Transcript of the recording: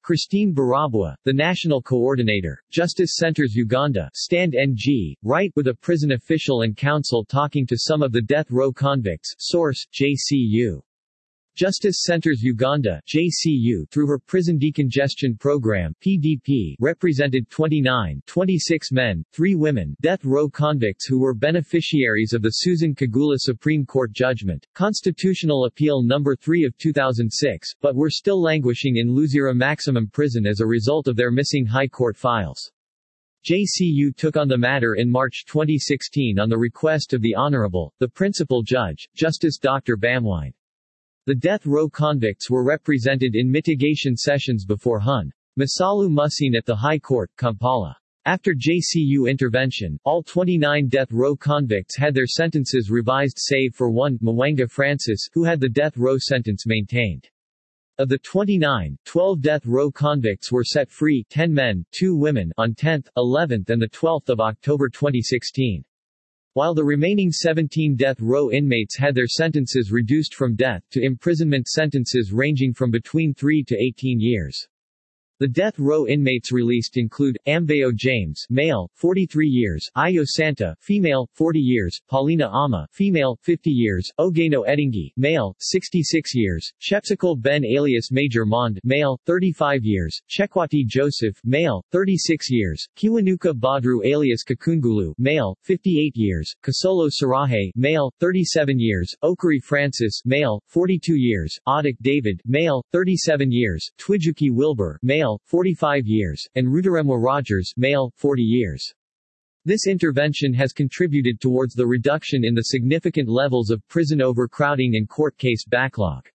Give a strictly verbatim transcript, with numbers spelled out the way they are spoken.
Christine Barabua, the National Coordinator, Justice Centers Uganda, Stand N G, right, with a prison official and counsel talking to some of the death row convicts, source, J C U. Justice Centers Uganda J C U through her Prison Decongestion Program P D P represented twenty-nine, twenty-six men, three women, death row convicts who were beneficiaries of the Susan Kagula Supreme Court judgment, Constitutional Appeal number three of two thousand six, but were still languishing in Luzira Maximum Prison as a result of their missing High Court files. J C U took on the matter in March twenty sixteen on the request of the Honorable, the Principal Judge, Justice Doctor Bamwine. The death row convicts were represented in mitigation sessions before Hun. Masalu Musin at the High Court, Kampala. After J C U intervention, all twenty-nine death row convicts had their sentences revised save for one, Mwanga Francis, who had the death row sentence maintained. Of the twenty-nine, twelve death row convicts were set free, ten men, two women, on tenth, eleventh and the twelfth of October twenty sixteen. While the remaining seventeen death row inmates had their sentences reduced from death to imprisonment sentences ranging from between three to eighteen years. The death row inmates released include, Ambayo James, male, forty-three years, Ayo Santa, female, forty years, Paulina Ama, female, fifty years, Ogeno Edingi, male, sixty-six years, Shepsicle Ben alias Major Mond, male, thirty-five years, Chekwati Joseph, male, thirty-six years, Kiwanuka Badru alias Kakungulu, male, fifty-eight years, Kasolo Sarahe, male, thirty-seven years, Okari Francis, male, forty-two years, Odik David, male, thirty-seven years, Twijuki Wilbur, male, forty-five years, and Rudaremwa Rogers, male, forty years. This intervention has contributed towards the reduction in the significant levels of prison overcrowding and court case backlog.